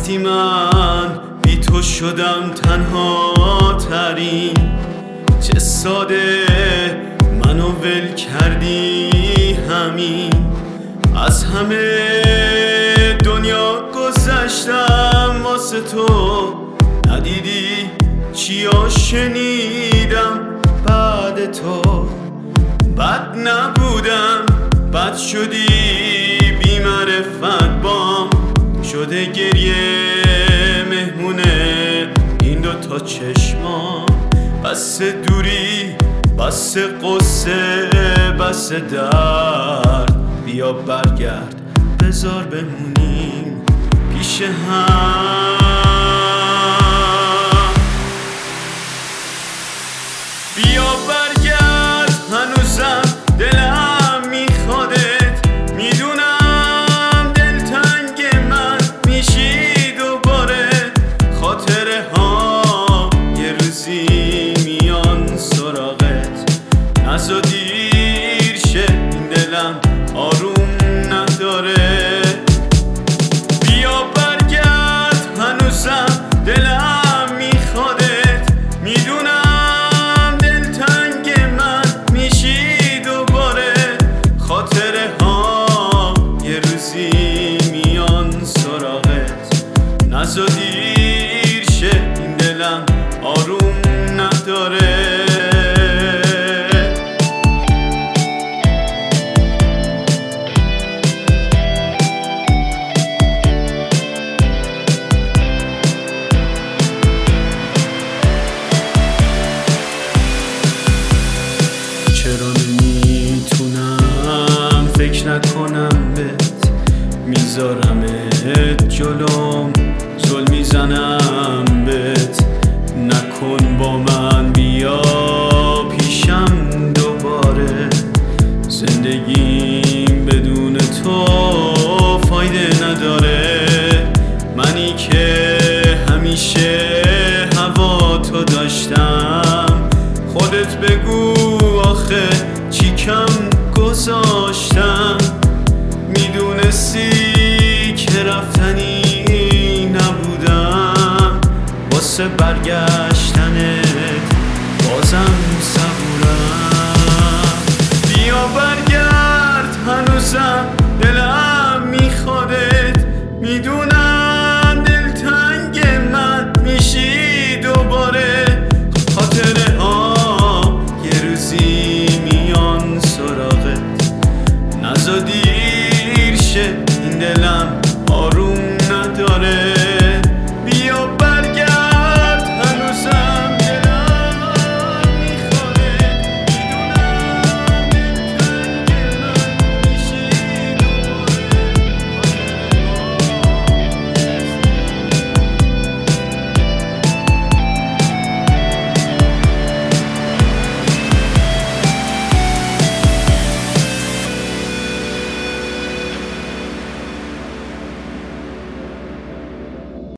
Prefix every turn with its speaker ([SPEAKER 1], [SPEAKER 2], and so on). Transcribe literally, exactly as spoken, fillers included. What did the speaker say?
[SPEAKER 1] وقتی من بی تو شدم تنها ترین، چه ساده منو ول کردی همین. از همه دنیا گذشتم واسه تو، ندیدی چیا شنیدم بعد تو. بد نبودم بد شدی بی معرفت بام، شده گریه مهمونه این دوتا چشمام. بس دوری بس قصه بس درد، بیا برگرد بذار بمونیم پیش هم. بیا برگرد هنوزم دلم میخوادت، میدونم دلتنگ من میشی دوباره. خاطره ها یه روزی میان سراغت، نزا دیر شه این دلم آروم نداره. بیا برگرد هنوزم دلم میخوادت، میدونم دلتنگ من میشی دوباره. خاطره ها یه روزی میان سراغت، نزا دیر شه این دلم آروم نداره. چرا نمیتونم فکر نکنم بهت، میذارمت جلوم زل میزنم بهت. نکن با من بیا پیشم دوباره، زندگیم بدون تو فایده نداره. منی که همیشه هوا تو داشتم، خودت بگو آخه چی کم گذاشتم. میدونستی که رفتنی نبودم، واسه برگشتنت بازم صبورم. بیا برگرد هنوزم دلم میخوادت، میدونم دلتنگ من میشی دوباره. خاطره ها یه روزی میان سراغت، نزا دیر شه